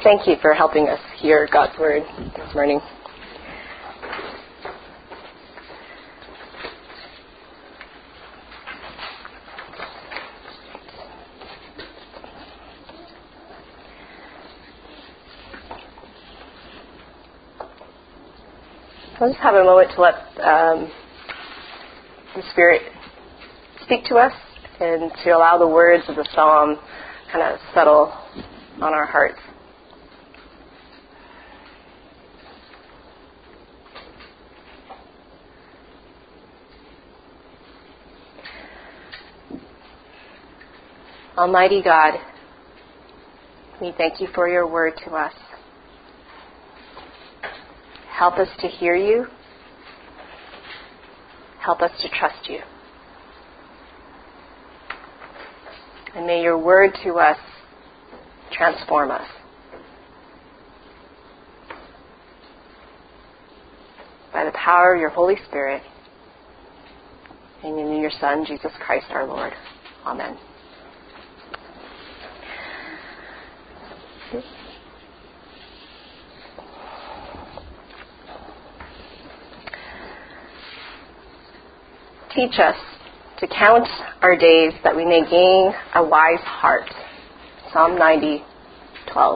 Thank you for helping us hear God's Word this morning. I'll just have a moment to let the Spirit speak to us and to allow the words of the psalm kind of settle on our hearts. Almighty God, we thank you for your word to us. Help us to hear you. Help us to trust you. And may your word to us transform us. By the power of your Holy Spirit, and in your Son, Jesus Christ our Lord. Amen. Teach us to count our days that we may gain a wise heart. Psalm 90:12.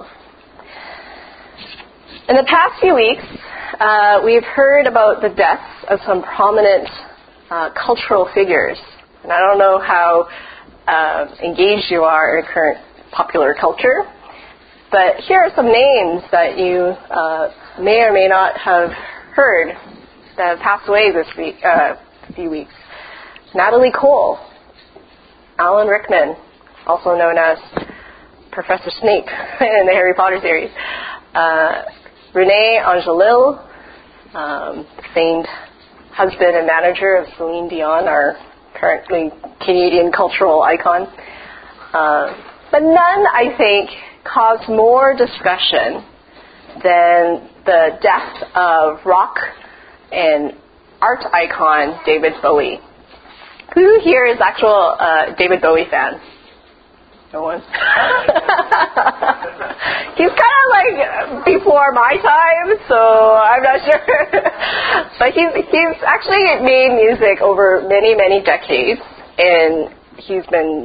In the past few weeks, we've heard about the deaths of some prominent cultural figures. And I don't know how engaged you are in current popular culture, but here are some names that you may or may not have heard that have passed away this week, few weeks. Natalie Cole, Alan Rickman, also known as Professor Snape in the Harry Potter series, Renee Angelil, famed husband and manager of Celine Dion, our currently Canadian cultural icon. But none, I think, caused more discussion than the death of rock and art icon David Bowie. Who here is actual David Bowie fan? No one? He's kind of like before my time, so I'm not sure. But he's actually made music over many, many decades, and he's been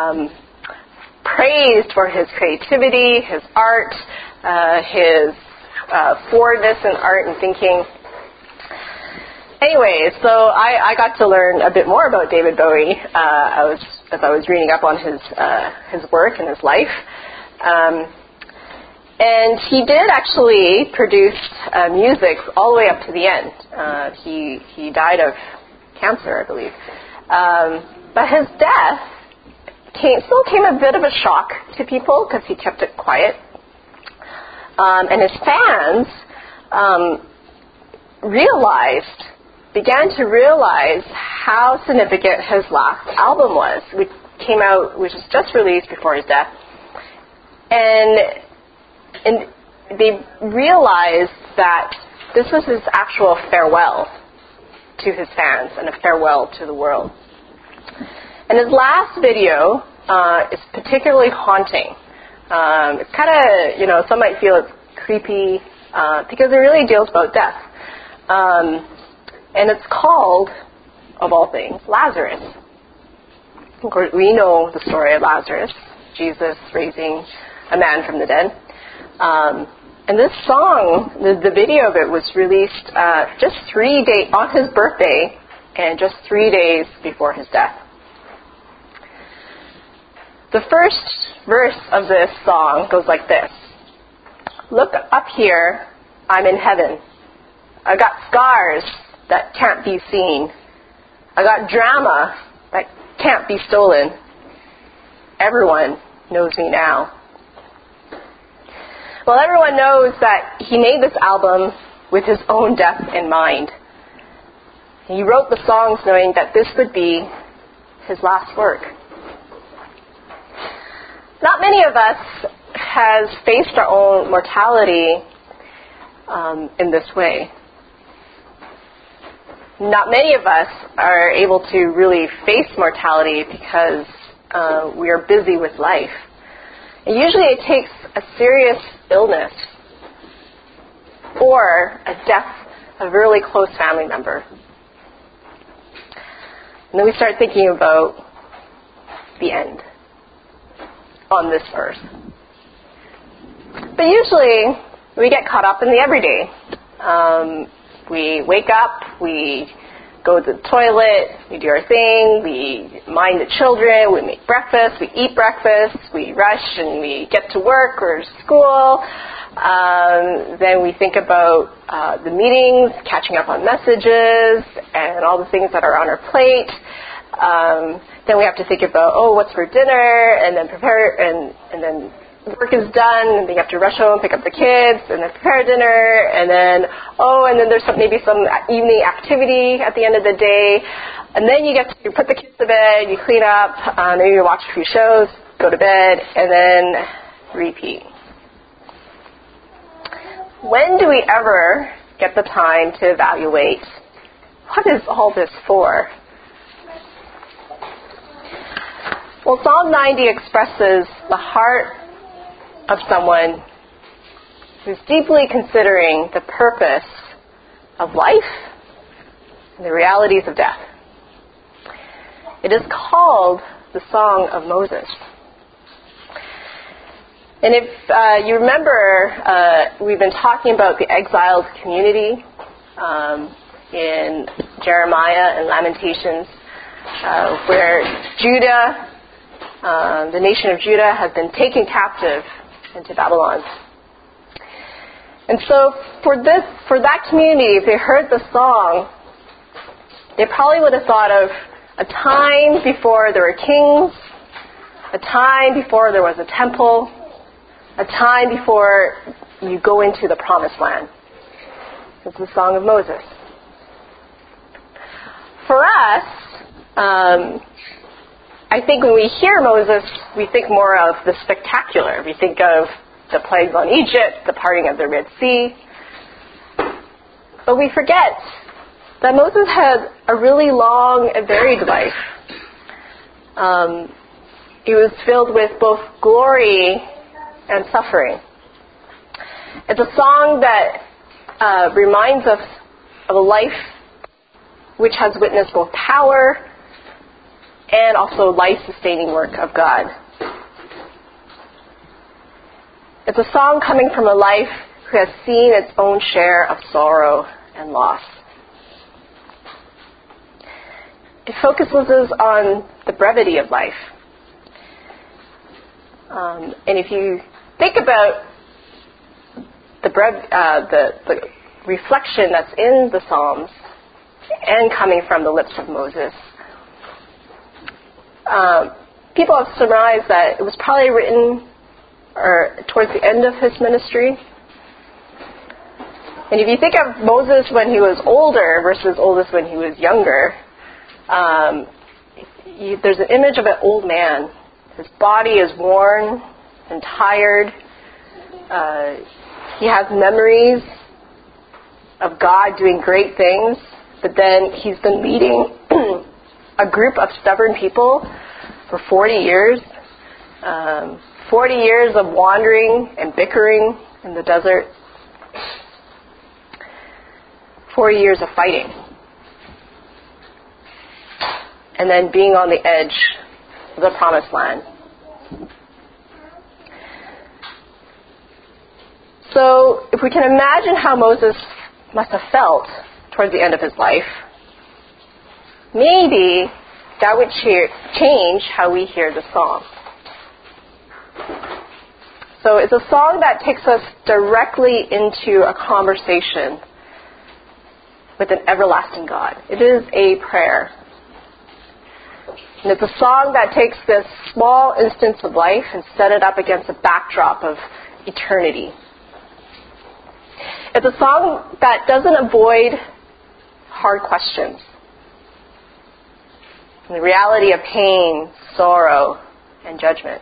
praised for his creativity, his art, his forwardness in art and thinking. Anyway, so I got to learn a bit more about David Bowie as I was reading up on his work and his life. And he did actually produce music all the way up to the end. He died of cancer, I believe. But his death still came a bit of a shock to people because he kept it quiet. And his fans began to realize how significant his last album was, which was just released before his death. And they realized that this was his actual farewell to his fans and a farewell to the world. And his last video is particularly haunting. It's kind of, some might feel it's creepy because it really deals about death. And it's called, of all things, Lazarus. Of course, we know the story of Lazarus, Jesus raising a man from the dead. And this song, the video of it was released just 3 days on his birthday and just 3 days before his death. The first verse of this song goes like this. Look up here, I'm in heaven. I got scars that can't be seen. I got drama that can't be stolen. Everyone knows me now. Well, everyone knows that he made this album with his own death in mind. He wrote the songs knowing that this would be his last work. Not many of us has faced our own mortality in this way. Not many of us are able to really face mortality because we are busy with life. And usually it takes a serious illness or a death of a really close family member. And then we start thinking about the end on this earth. But usually we get caught up in the everyday. We wake up, we go to the toilet, we do our thing, we mind the children, we make breakfast, we eat breakfast, we rush and we get to work or school. Then we think about the meetings, catching up on messages, and all the things that are on our plate. Then we have to think about, what's for dinner, and then prepare, and then work is done, and then you have to rush home, pick up the kids, and then prepare dinner, and then there's maybe some evening activity at the end of the day, and then you get to put the kids to bed, you clean up, maybe you watch a few shows, go to bed, and then repeat. When do we ever get the time to evaluate, what is all this for? Well, Psalm 90 expresses the heart of someone who's deeply considering the purpose of life and the realities of death. It is called the Song of Moses. And if you remember, we've been talking about the exiled community in Jeremiah and Lamentations, where Judah, the nation of Judah, has been taken captive into Babylon. And so for that community, if they heard the song, they probably would have thought of a time before there were kings, a time before there was a temple, a time before you go into the promised land. It's the Song of Moses. For us, I think when we hear Moses, we think more of the spectacular. We think of the plagues on Egypt, the parting of the Red Sea. But we forget that Moses had a really long and varied life. It was filled with both glory and suffering. It's a song that reminds us of a life which has witnessed both power and also life-sustaining work of God. It's a song coming from a life who has seen its own share of sorrow and loss. It focuses on the brevity of life. And if you think about the reflection that's in the Psalms and coming from the lips of Moses, people have surmised that it was probably written towards the end of his ministry. And if you think of Moses when he was older versus Moses when he was younger, there's an image of an old man. His body is worn and tired. He has memories of God doing great things, but then he's been leading a group of stubborn people for 40 years. 40 years of wandering and bickering in the desert. 40 years of fighting. And then being on the edge of the promised land. So if we can imagine how Moses must have felt towards the end of his life, maybe that would change how we hear the song. So it's a song that takes us directly into a conversation with an everlasting God. It is a prayer. And it's a song that takes this small instance of life and set it up against a backdrop of eternity. It's a song that doesn't avoid hard questions. And the reality of pain, sorrow, and judgment.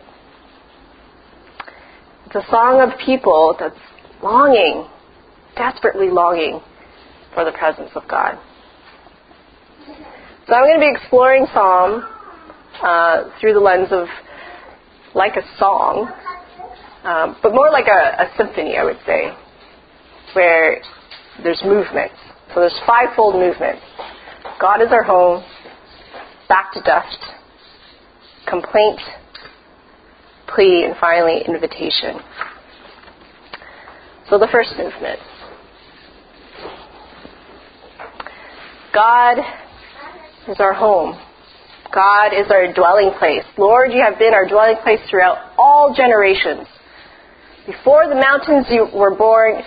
It's a song of people that's longing, desperately longing for the presence of God. So I'm going to be exploring Psalm through the lens of like a song, but more like a symphony, I would say, where there's movement. So there's fivefold movement. God is our home, back to dust, complaint, plea, and finally invitation. So the first movement. God is our home. God is our dwelling place. Lord, you have been our dwelling place throughout all generations. Before the mountains were born,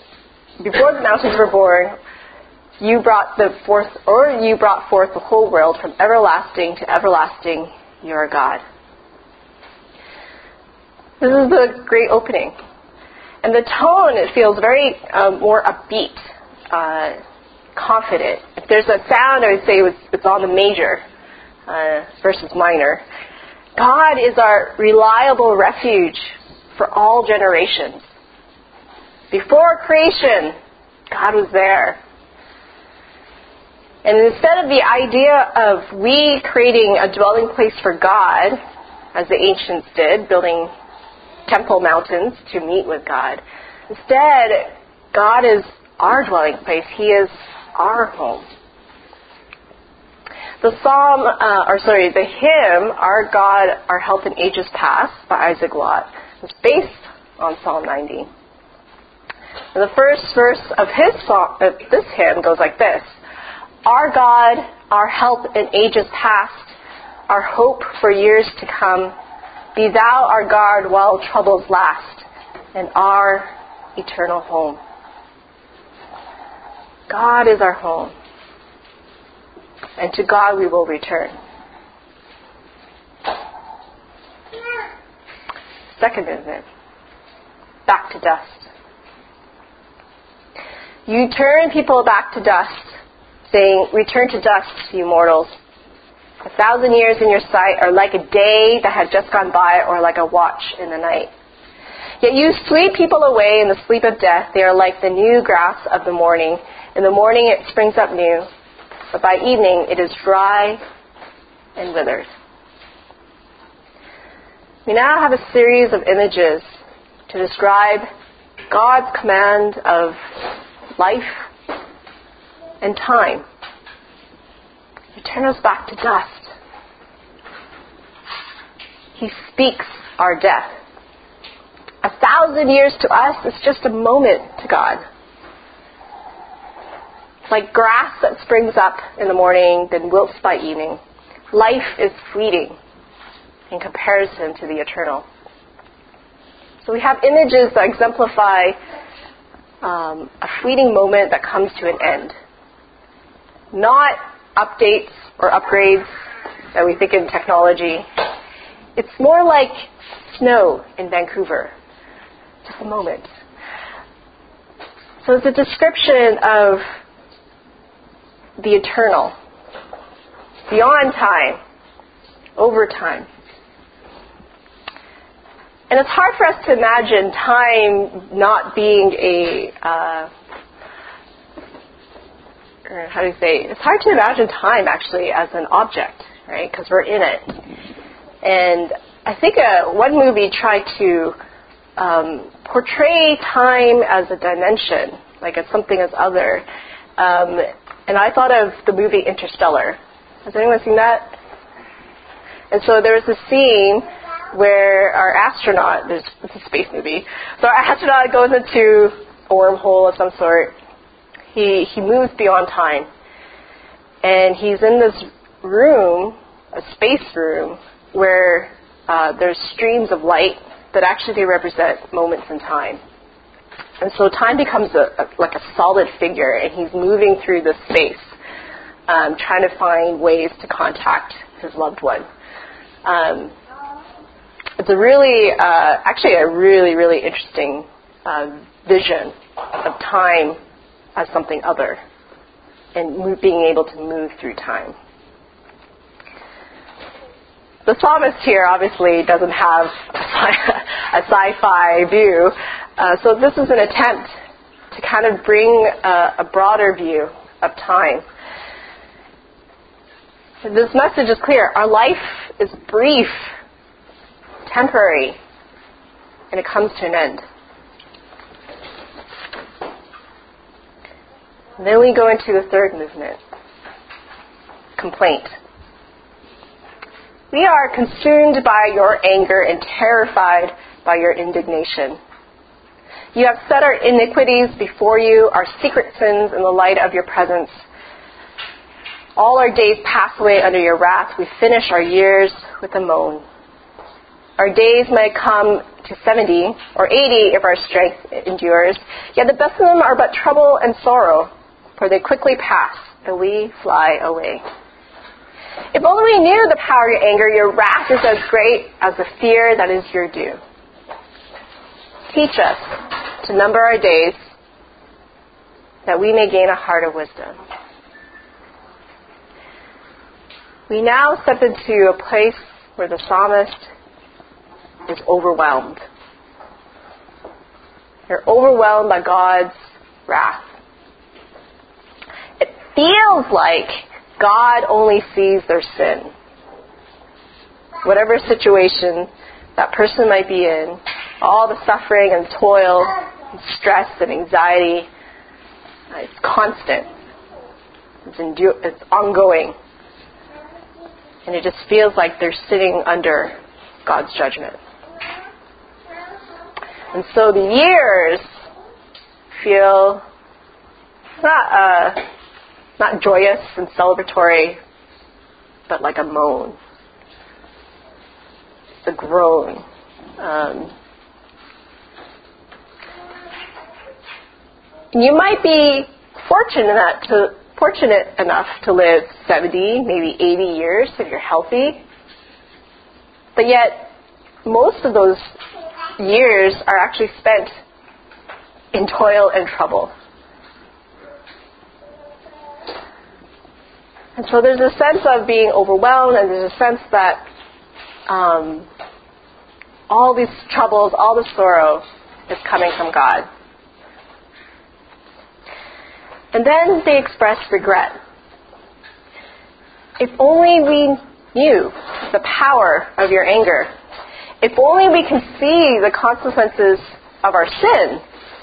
you brought forth the whole world from everlasting to everlasting. You are God. This is the great opening. And the tone, it feels very more upbeat, confident. If there's a sound, I would say it's on the major versus minor. God is our reliable refuge for all generations. Before creation, God was there. And instead of the idea of we creating a dwelling place for God, as the ancients did, building temple mountains to meet with God, instead, God is our dwelling place. He is our home. The hymn, Our God, Our Help in Ages Past, by Isaac Watt, is based on Psalm 90. And the first verse of this hymn goes like this: Our God, our help in ages past, our hope for years to come, be thou our guard while troubles last, and our eternal home. God is our home, and to God we will return. Second movement, back to dust. You turn people back to dust, saying, return to dust, you mortals. 1,000 years in your sight are like a day that had just gone by, or like a watch in the night. Yet you sweep people away in the sleep of death. They are like the new grass of the morning. In the morning it springs up new, but by evening it is dry and withered. We now have a series of images to describe God's command of life and time. He turns us back to dust. He speaks our death. 1,000 years to us is just a moment to God. Like grass that springs up in the morning, then wilts by evening. Life is fleeting in comparison to the eternal. So we have images that exemplify a fleeting moment that comes to an end. Not updates or upgrades that we think in technology. It's more like snow in Vancouver. Just a moment. So it's a description of the eternal, beyond time, over time. And it's hard for us to imagine time not being it's hard to imagine time actually as an object, right? Because we're in it. And I think one movie tried to portray time as a dimension, like it's something as other. And I thought of the movie Interstellar. Has anyone seen that? And so there was a scene where our astronaut, it's a space movie, so our astronaut goes into a wormhole of some sort. He moves beyond time. And he's in this room, a space room, where there's streams of light that actually represent moments in time. And so time becomes like a solid figure, and he's moving through this space, trying to find ways to contact his loved one. It's a really interesting vision of time as something other, and being able to move through time. The psalmist here obviously doesn't have a sci-fi view, so this is an attempt to kind of bring a broader view of time. This message is clear. Our life is brief, temporary. and it comes to an end. And then we go into the third movement, complaint. We are consumed by your anger and terrified by your indignation. You have set our iniquities before you, our secret sins in the light of your presence. All our days pass away under your wrath. We finish our years with a moan. Our days might come to 70 or 80 if our strength endures, yet the best of them are but trouble and sorrow, for they quickly pass and we fly away. If only we knew the power of your anger, your wrath is as great as the fear that is your due. Teach us to number our days, that we may gain a heart of wisdom. We now step into a place where the psalmist is overwhelmed. They're overwhelmed by God's wrath. It feels like God only sees their sin. Whatever situation that person might be in, all the suffering and toil and stress and anxiety, it's constant. It's ongoing. And it just feels like they're sitting under God's judgment. And so the years feel not joyous and celebratory, but like a moan. It's a groan. You might be fortunate enough to live 70, maybe 80 years if you're healthy. But yet, most of those years are actually spent in toil and trouble. And so there's a sense of being overwhelmed, and there's a sense that all these troubles, all the sorrow is coming from God. And then they express regret. If only we knew the power of your anger. If only we can see the consequences of our sin.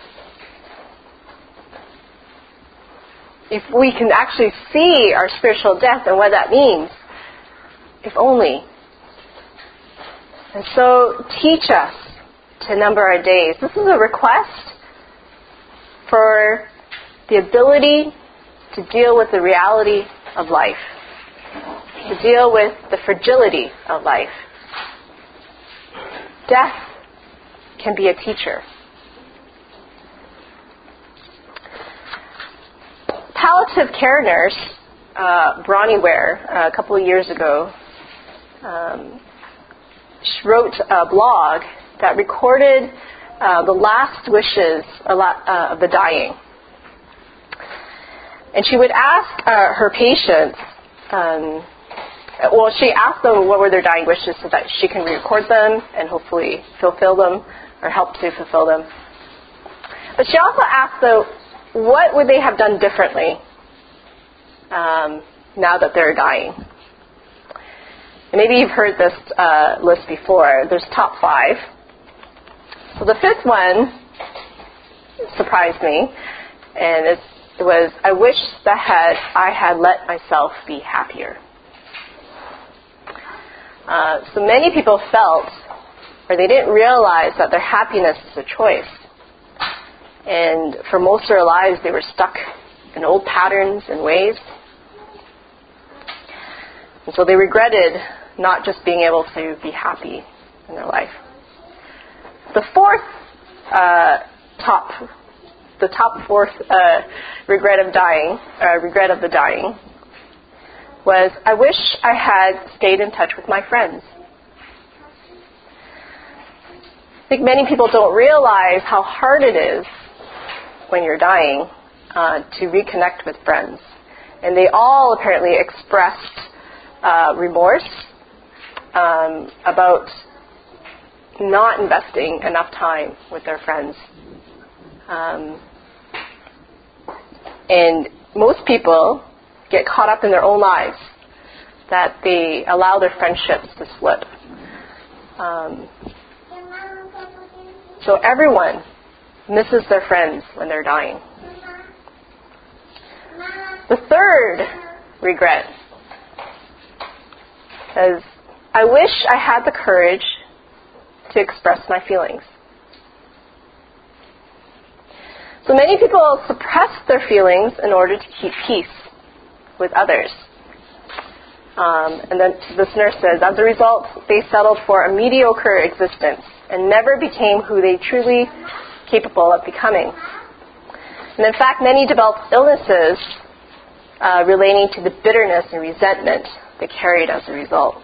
If we can actually see our spiritual death and what that means. If only. And so teach us to number our days. This is a request for the ability to deal with the reality of life, to deal with the fragility of life. Death can be a teacher. Palliative care nurse Bronnie Ware, a couple of years ago, she wrote a blog that recorded the last wishes of the dying. And she would ask her patients, she asked them what were their dying wishes so that she can record them and hopefully fulfill them or help to fulfill them. But she also asked them, what would they have done differently now that they're dying? And maybe you've heard this list before. There's top 5. So the 5th one surprised me, and it was, I wish that I had let myself be happier. So many people felt, or they didn't realize that their happiness is a choice. And for most of their lives, they were stuck in old patterns and ways. And so they regretted not just being able to be happy in their life. The 4th top 4th regret of the dying was, I wish I had stayed in touch with my friends. I think many people don't realize how hard it is when you're dying to reconnect with friends. And they all apparently expressed remorse about not investing enough time with their friends. And most people get caught up in their own lives, that they allow their friendships to slip. So everyone misses their friends when they're dying. The third regret is, I wish I had the courage to express my feelings. So many people suppress their feelings in order to keep peace with others. And then this nurse says, as a result, they settled for a mediocre existence and never became who they truly capable of becoming. And in fact, many developed illnesses relating to the bitterness and resentment they carried as a result.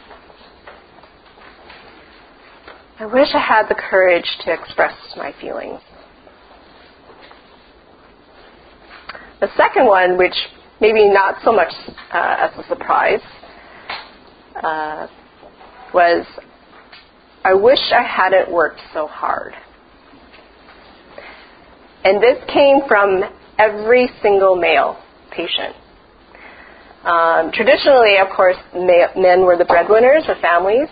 I wish I had the courage to express my feelings. The second one, which maybe not so much as a surprise, was, I wish I hadn't worked so hard. And this came from every single male patient. Traditionally, of course, men were the breadwinners of families.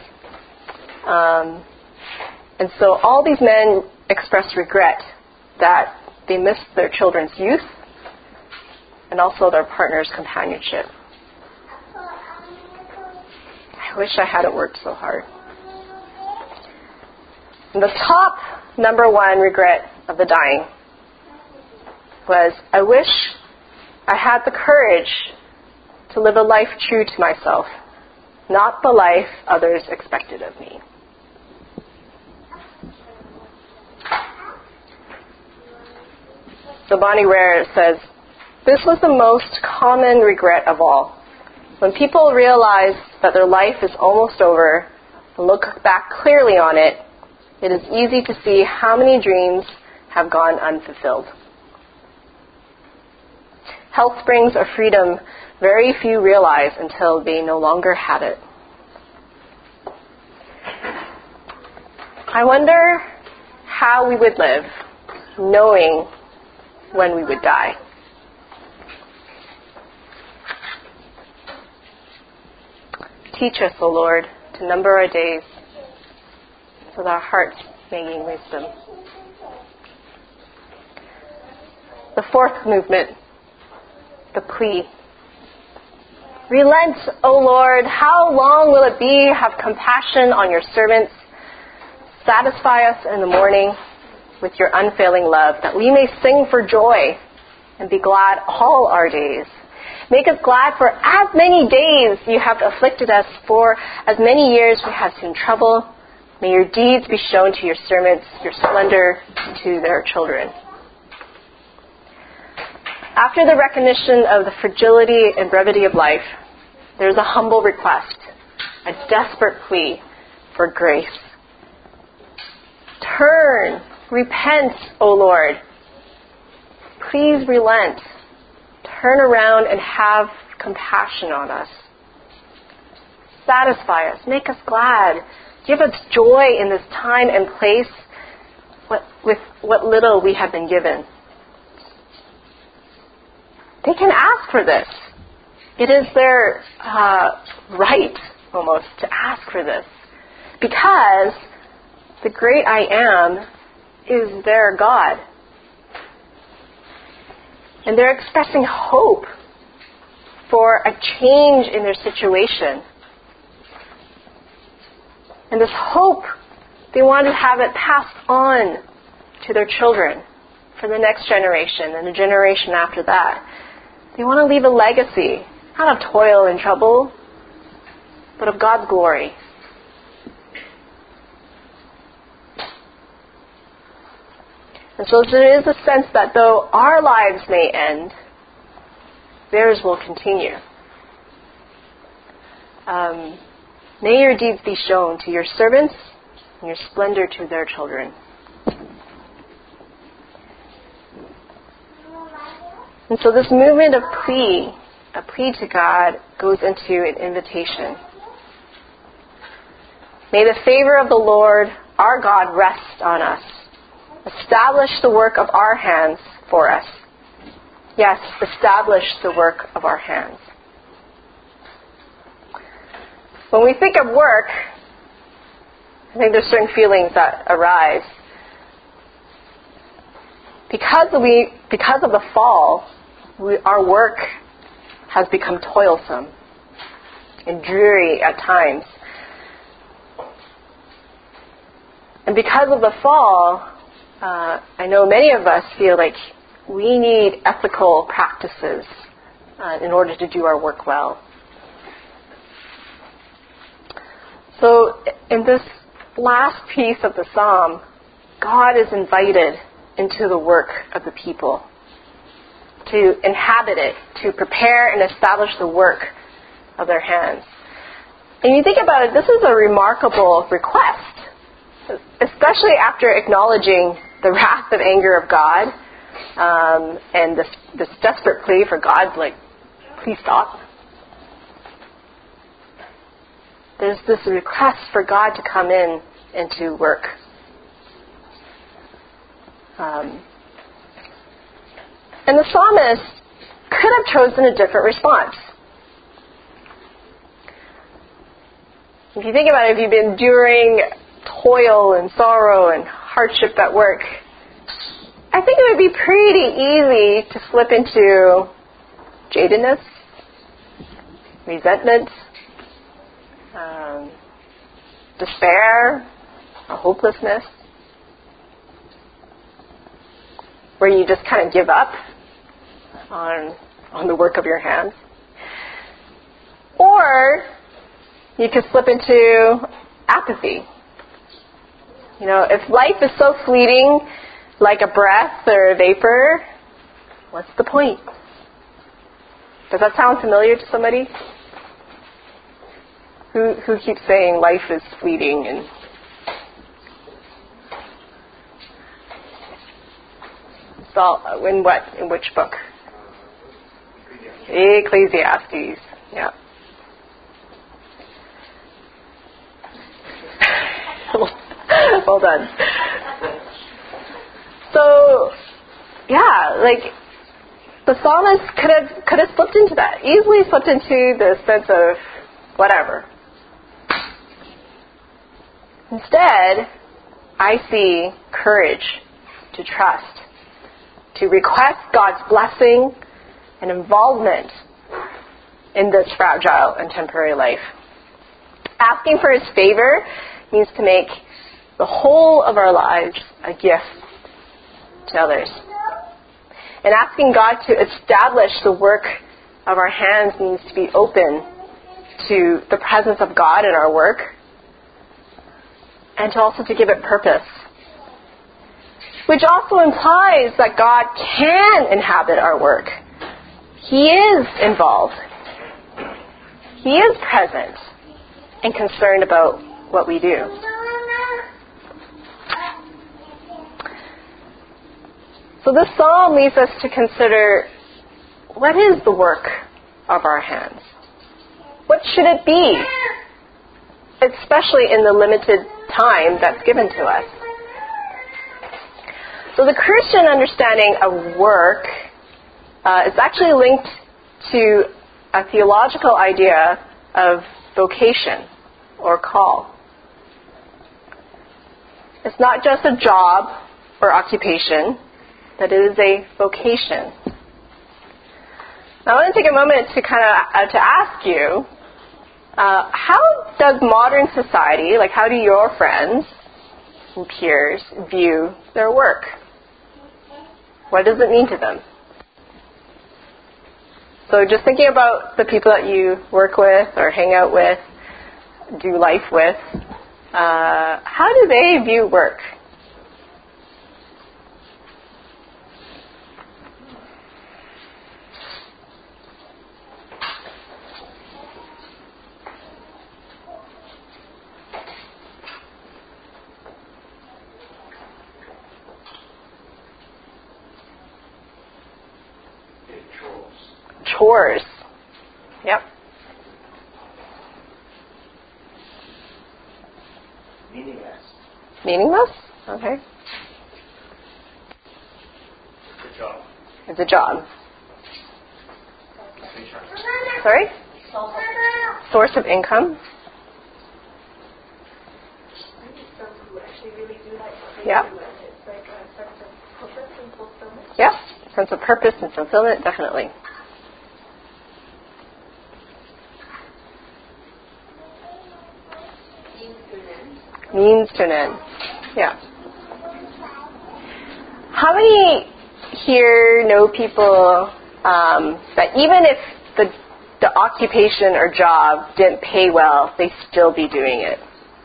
And so all these men expressed regret that they missed their children's youth and also their partner's companionship. I wish I hadn't worked so hard. And the top number one regret of the dying was, I wish I had the courage to live a life true to myself, not the life others expected of me. So Bonnie Ware says, this was the most common regret of all. When people realize that their life is almost over and look back clearly on it, it is easy to see how many dreams have gone unfulfilled. Health brings a freedom very few realize until they no longer have it. I wonder how we would live knowing when we would die. Teach us, O Lord, to number our days so that our hearts may gain wisdom. The fourth movement, the plea. Relent, O Lord, how long will it be? Have compassion on your servants. Satisfy us in the morning with your unfailing love, that we may sing for joy and be glad all our days. Make us glad for as many days you have afflicted us, for as many years we have seen trouble. May your deeds be shown to your servants, your splendor to their children. After the recognition of the fragility and brevity of life, there's a humble request, a desperate plea for grace. Turn, repent, O Lord. Please relent. Turn around and have compassion on us. Satisfy us. Make us glad. Give us joy in this time and place with what little we have been given. They can ask for this. It is their right, almost, to ask for this. Because the great I am is their God. And they're expressing hope for a change in their situation. And this hope, they want to have it passed on to their children for the next generation and the generation after that. They want to leave a legacy, not of toil and trouble, but of God's glory. And so there is a sense that though our lives may end, theirs will continue. May your deeds be shown to your servants and your splendor to their children. And so this movement of plea, a plea to God, goes into an invitation. May the favor of the Lord, our God, rest on us. Establish the work of our hands for us. Yes, establish the work of our hands. When we think of work, I think there's certain feelings that arise. Because of the fall, our work has become toilsome and dreary at times. And because of the fall, I know many of us feel like we need ethical practices in order to do our work well. So in this last piece of the psalm, God is invited into the work of the people, to inhabit it, to prepare and establish the work of their hands. And you think about it, this is a remarkable request, especially after acknowledging the wrath and anger of God, and this desperate plea for God's like, please stop. There's this request for God to come in and to work. And the psalmist could have chosen a different response. If you think about it, if you've been enduring toil and sorrow and hardship at work, I think it would be pretty easy to slip into jadedness, resentment, despair, or hopelessness, where you just kind of give up on the work of your hands. Or you could slip into apathy. You know, if life is so fleeting, like a breath or a vapor, what's the point? Does that sound familiar to somebody? Who keeps saying life is fleeting and in what? In which book? Ecclesiastes. Yeah. Well done. So, yeah, like the psalmist could have slipped into that. Easily slipped into the sense of whatever. Instead, I see courage to trust, to request God's blessing and involvement in this fragile and temporary life. Asking for His favor means to make the whole of our lives a gift to others. And asking God to establish the work of our hands means to be open to the presence of God in our work, and to also to give it purpose. Which also implies that God can inhabit our work. He is involved. He is present and concerned about what we do. So this psalm leads us to consider, what is the work of our hands? What should it be? Especially in the limited time that's given to us. So the Christian understanding of work is actually linked to a theological idea of vocation or call. It's not just a job or occupation, but it is a vocation. Now, I want to take a moment to to ask you, how does modern society, like how do your friends and peers view their work? What does it mean to them? So just thinking about the people that you work with or hang out with, do life with, how do they view work? Chores. Yep. Meaningless. Meaningless? Okay. It's a job. It's a job. Sorry? Source of income. Some who actually really do like what they Yeah. do, and it's like a sense of purpose and fulfillment. Yeah, sense of purpose and fulfillment, definitely. Means to an end. Yeah. How many here know people that even if the occupation or job didn't pay well, they'd still be doing it?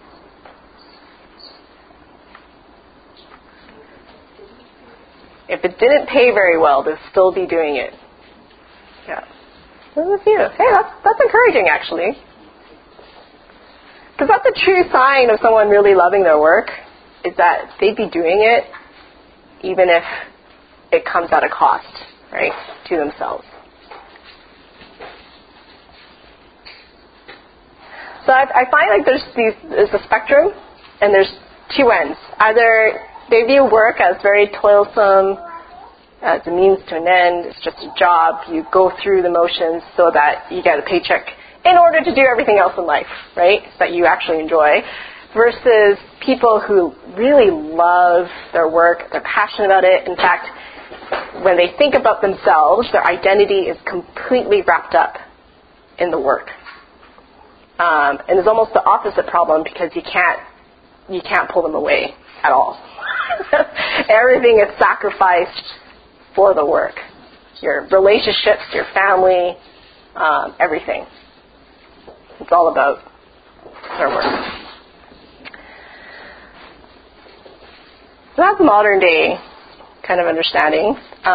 If it didn't pay very well, they'd still be doing it. Yeah. There's a few. Hey, that's encouraging, actually. Because that's a true sign of someone really loving their work, is that they'd be doing it even if it comes at a cost, right, to themselves. So I find like there's a spectrum, and there's two ends. Either they view work as very toilsome, as a means to an end, it's just a job, you go through the motions so that you get a paycheck in order to do everything else in life, right, that you actually enjoy, versus people who really love their work, they're passionate about it. In fact, when they think about themselves, their identity is completely wrapped up in the work. And it's almost the opposite problem, because you can't pull them away at all. Everything is sacrificed for the work. Your relationships, your family, everything. It's all about their work. So that's modern day kind of understanding.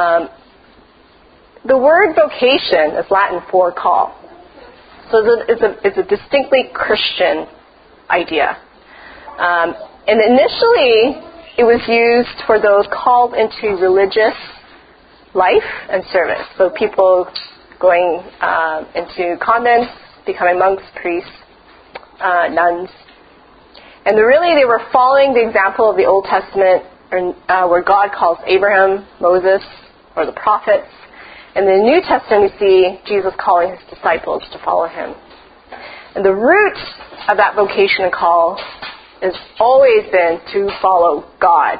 The word vocation is Latin for call. So it's a distinctly Christian idea. And initially, it was used for those called into religious life and service. So people going into convents, becoming monks, priests, nuns. And they were following the example of the Old Testament, where God calls Abraham, Moses, or the prophets. And in the New Testament, we see Jesus calling his disciples to follow him. And the root of that vocation and call has always been to follow God.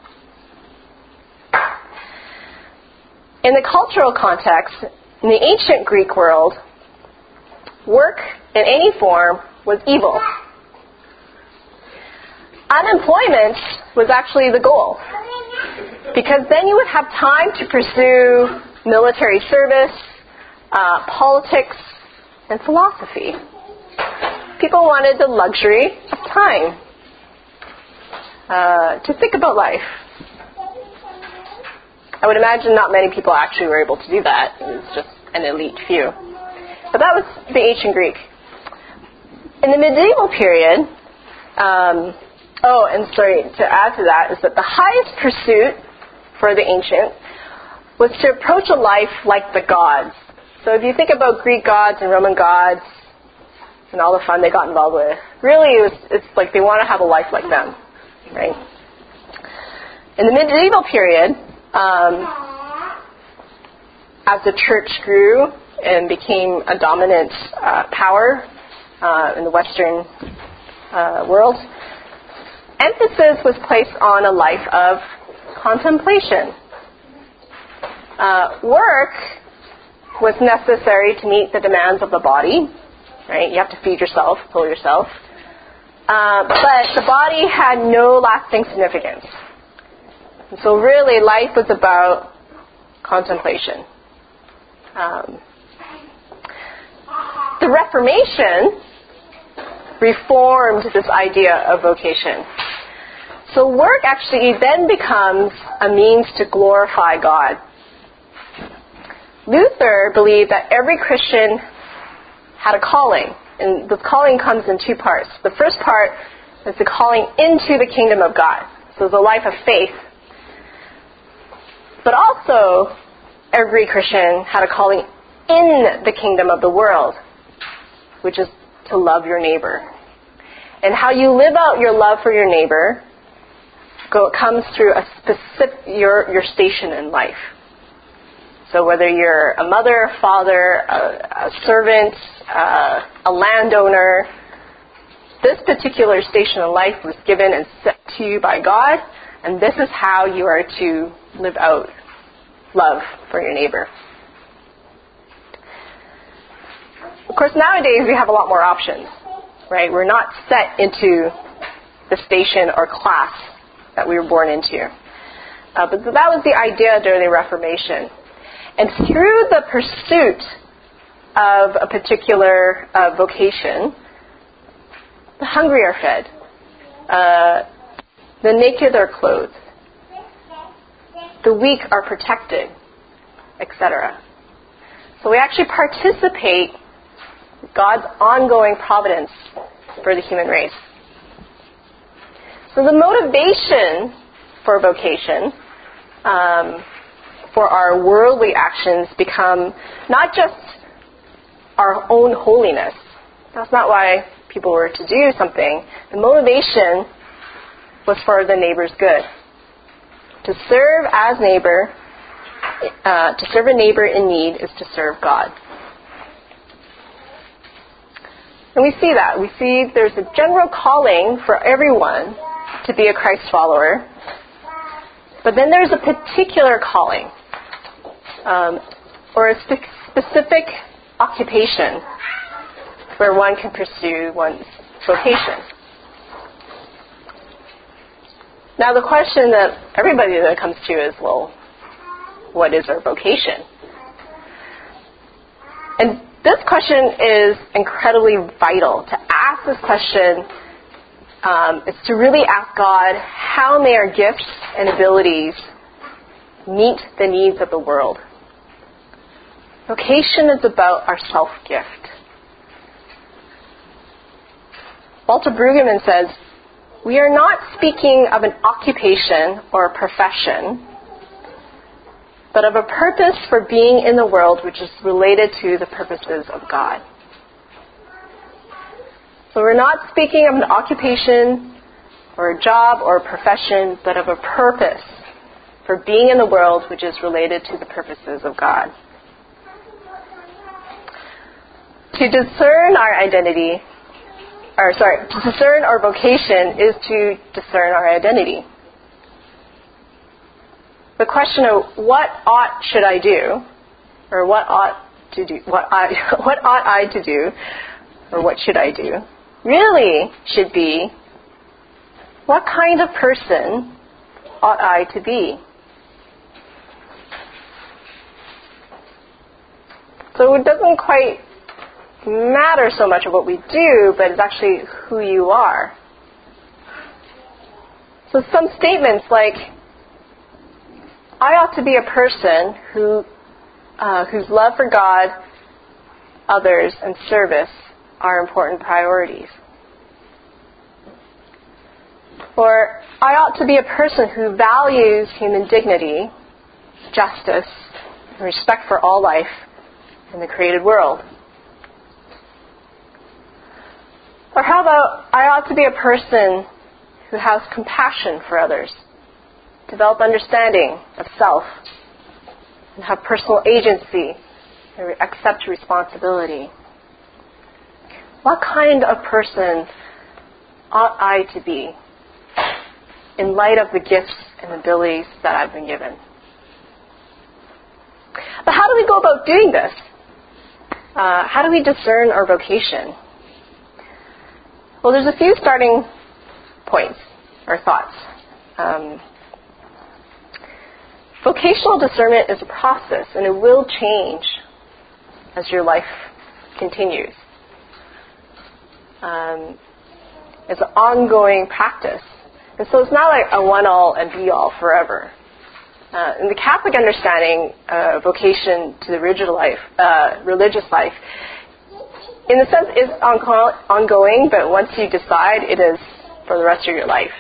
In the cultural context, in the ancient Greek world, work in any form was evil. Unemployment was actually the goal, because then you would have time to pursue military service, politics, and philosophy. People wanted the luxury of time to think about life. I would imagine not many people actually were able to do that. It was just an elite few. But that was the ancient Greek. In the medieval period, to add to that, is that the highest pursuit for the ancient was to approach a life like the gods. So if you think about Greek gods and Roman gods and all the fun they got involved with, really it's like they want to have a life like them, right? In the medieval period, as the church grew and became a dominant power in the Western world, emphasis was placed on a life of contemplation. Work was necessary to meet the demands of the body, right? You have to feed yourself, clothe yourself. But the body had no lasting significance. And so really, life was about contemplation. The Reformation reformed this idea of vocation. So work actually then becomes a means to glorify God. Luther believed that every Christian had a calling, and the calling comes in two parts. The first part is the calling into the kingdom of God, so the life of faith. But also, every Christian had a calling in the kingdom of the world, which is to love your neighbor. And how you live out your love for your neighbor comes through a specific your station in life. So whether you're a mother, a father, a servant, a landowner, this particular station in life was given and set to you by God, And this is how you are to live out love for your neighbor. Of course, nowadays we have a lot more options, right? We're not set into the station or class that we were born into. But that was the idea during the Reformation. And through the pursuit of a particular vocation, the hungry are fed, the naked are clothed, the weak are protected, etc. So we actually participate in God's ongoing providence for the human race. So the motivation for vocation, for our worldly actions, become not just our own holiness. That's not why people were to do something. The motivation was for the neighbor's good. To serve as neighbor, to serve a neighbor in need is to serve God. And we see that. We see there's a general calling for everyone to be a Christ follower. But then there's a particular calling, or a specific occupation where one can pursue one's vocation. Now the question that everybody that comes to is, well, what is our vocation? And this question is incredibly vital. To ask this question is to really ask God, how may our gifts and abilities meet the needs of the world? Vocation is about our self-gift. Walter Brueggemann says, we are not speaking of an occupation or a profession, but of a purpose for being in the world which is related to the purposes of God. So we're not speaking of an occupation or a job or a profession, but of a purpose for being in the world which is related to the purposes of God. To discern our identity, to discern our vocation is to discern our identity. The question of what ought should I do, or what ought I to do, or what should I do, really should be, what kind of person ought I to be? So it doesn't quite matter so much of what we do, but it's actually who you are. So some statements like, I ought to be a person whose love for God, others, and service are important priorities. Or, I ought to be a person who values human dignity, justice, and respect for all life in the created world. Or how about, I ought to be a person who has compassion for others, develop understanding of self, and have personal agency, and accept responsibility. What kind of person ought I to be in light of the gifts and abilities that I've been given? But how do we go about doing this? How do we discern our vocation? Well, there's a few starting points or thoughts. Vocational discernment is a process, and it will change as your life continues. It's an ongoing practice. And so it's not like a one-all and be-all forever. In the Catholic understanding, vocation to the religious life, in a sense, is ongoing, but once you decide, it is for the rest of your life.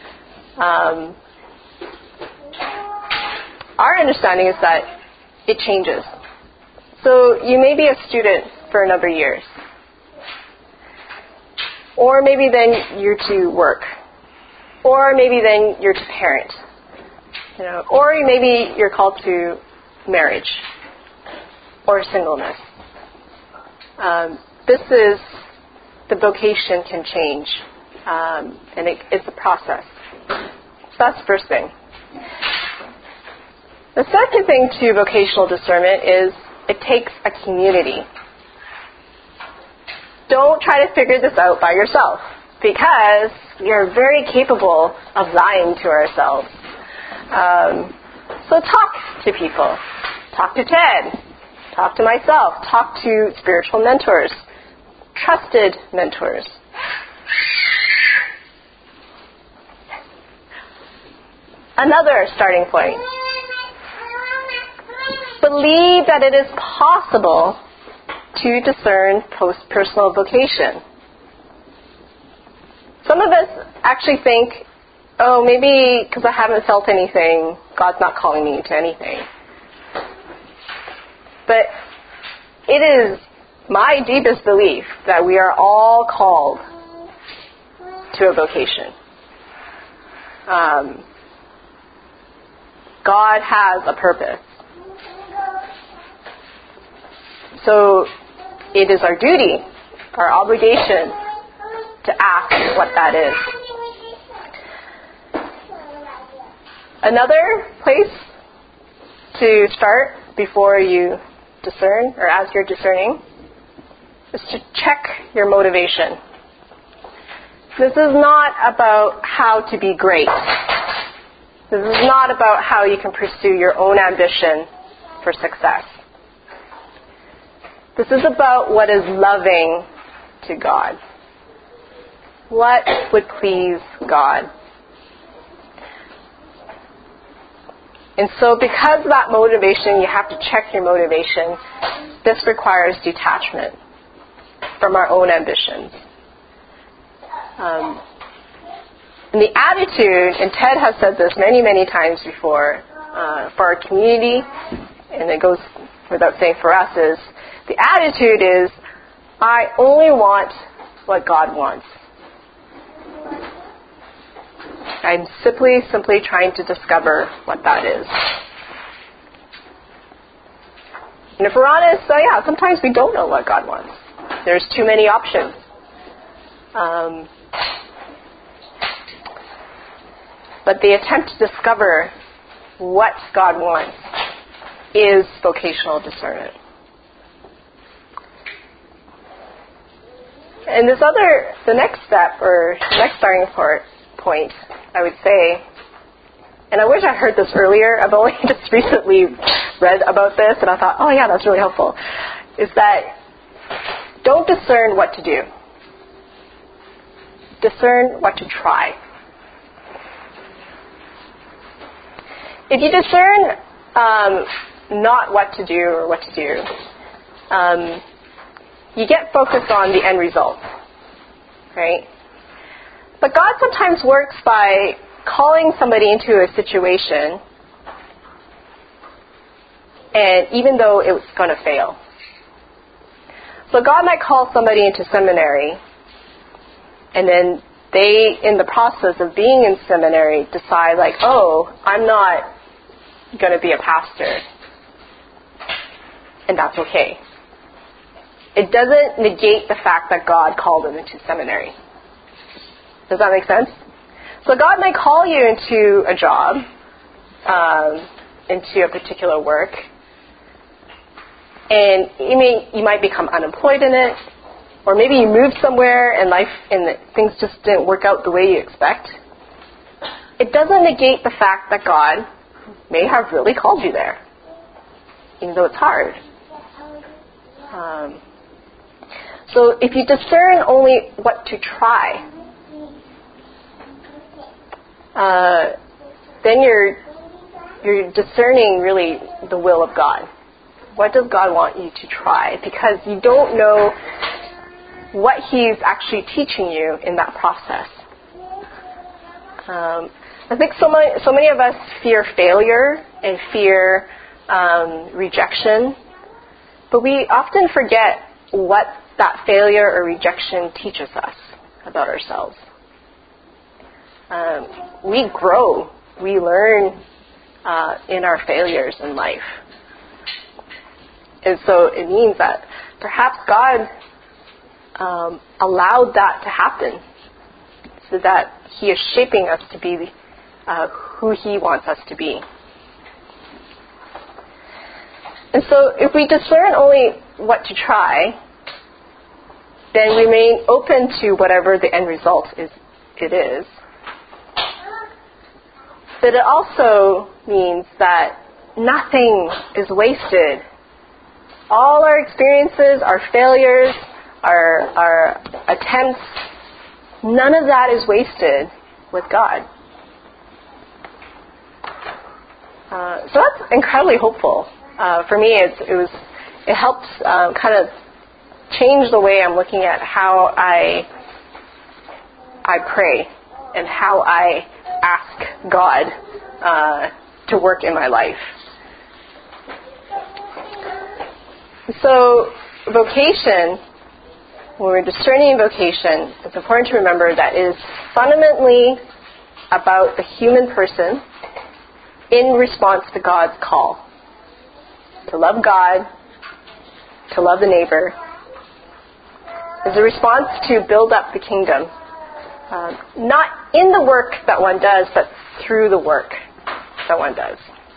Our understanding is that it changes. So you may be a student for a number of years. Or maybe then you're to work. Or maybe then you're to parent. Or maybe you're called to marriage or singleness. The vocation can change, and it's a process. that's the first thing. The second thing to vocational discernment is it takes a community. Don't try to figure this out by yourself, because we are very capable of lying to ourselves. So talk to people. Talk to Ted. Talk to myself. Talk to spiritual mentors. Trusted mentors. Another starting point. Believe that it is possible to discern personal vocation. Some of us actually think, oh, maybe because I haven't felt anything, God's not calling me to anything. But it is my deepest belief that we are all called to a vocation. God has a purpose. So it is our duty, our obligation, to ask what that is. Another place to start before you discern, or as you're discerning, is to check your motivation. This is not about how to be great. This is not about how you can pursue your own ambition for success. This is about what is loving to God. What would please God? And so because of that motivation, you have to check your motivation. This requires detachment from our own ambitions. And the attitude, and Ted has said this many, many times before, for our community, and it goes without saying for us, is the attitude is, I only want what God wants. I'm simply trying to discover what that is. And if we're honest, sometimes we don't know what God wants. There's too many options. But the attempt to discover what God wants is vocational discernment. And the next step, or the next starting point, I would say, and I wish I heard this earlier, I've only just recently read about this, and I thought, oh yeah, that's really helpful, is that don't discern what to do. Discern what to try. If you discern not what to do or what to do, you get focused on the end result, right? But God sometimes works by calling somebody into a situation, and even though it was going to fail. So God might call somebody into seminary, and then they, in the process of being in seminary, decide like, oh, I'm not going to be a pastor. And that's okay. It doesn't negate the fact that God called them into seminary. Does that make sense? So God might call you into a job, into a particular work, and you might become unemployed in it, or maybe you moved somewhere and things just didn't work out the way you expect. It doesn't negate the fact that God may have really called you there, even though it's hard. So if you discern only what to try, then you're discerning really the will of God. What does God want you to try? Because you don't know what He's actually teaching you in that process. I think so many of us fear failure and fear rejection, but we often forget what that failure or rejection teaches us about ourselves. We grow, we learn in our failures in life. And so it means that perhaps God allowed that to happen so that He is shaping us to be who He wants us to be. And so if we discern only what to try, then we remain open to whatever the end result is. But it also means that nothing is wasted. All our experiences, our failures, our attempts, none of that is wasted with God. So that's incredibly hopeful. For me, it helps kind of change the way I'm looking at how I pray and how I ask God to work in my life. So vocation, when we're discerning vocation, it's important to remember that it is fundamentally about the human person in response to God's call. To love God, to love the neighbor, is a response to build up the kingdom. Not in the work that one does, but through the work that one does.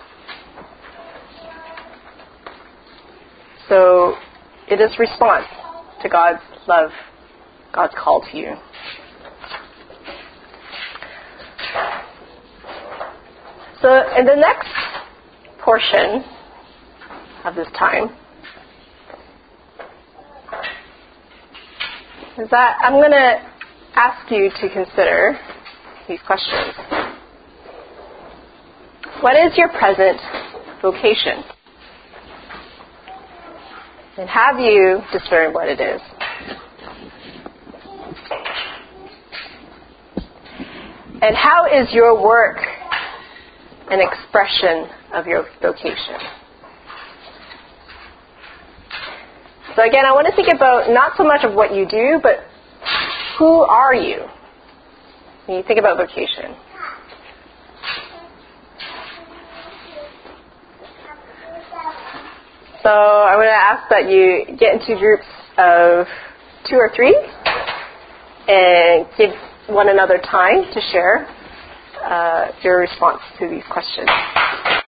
So it is response to God's love, God's call to you. So in the next portion of this time is that I'm going to ask you to consider these questions. What is your present vocation? And have you discerned what it is? And how is your work an expression of your vocation? So again, I want to think about not so much of what you do, but who are you when you think about vocation? So I'm going to ask that you get into groups of 2 or 3 and give one another time to share your response to these questions.